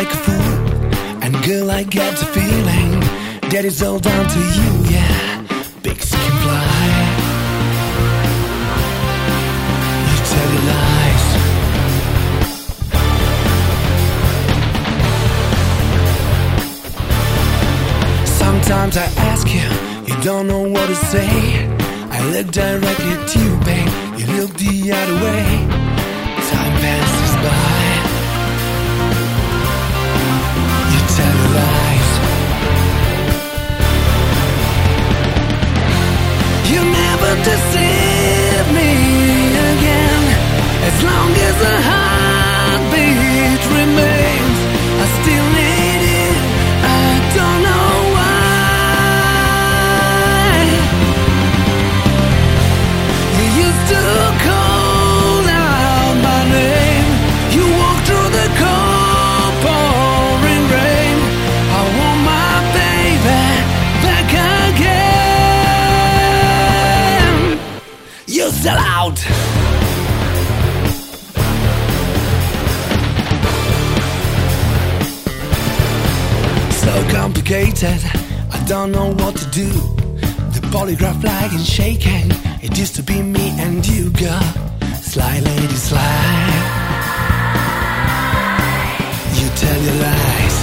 like a fool, and girl, I get the feeling that it's all down to you, yeah. Pigs can fly. You tell your lies. Sometimes I ask you, you don't know what to say. I look directly at you, babe, you look the other way. Time passes by. You tell your lies. You never deceive me again. As long as a heartbeat remains, I still need you. I don't know why. You used to call out my name. You walk through the cold pouring rain. I want my baby back again. You sell out. So complicated, I don't know what to do. The polygraph flagging, shaking. It used to be me and you, girl. Sly lady, sly. You tell your lies.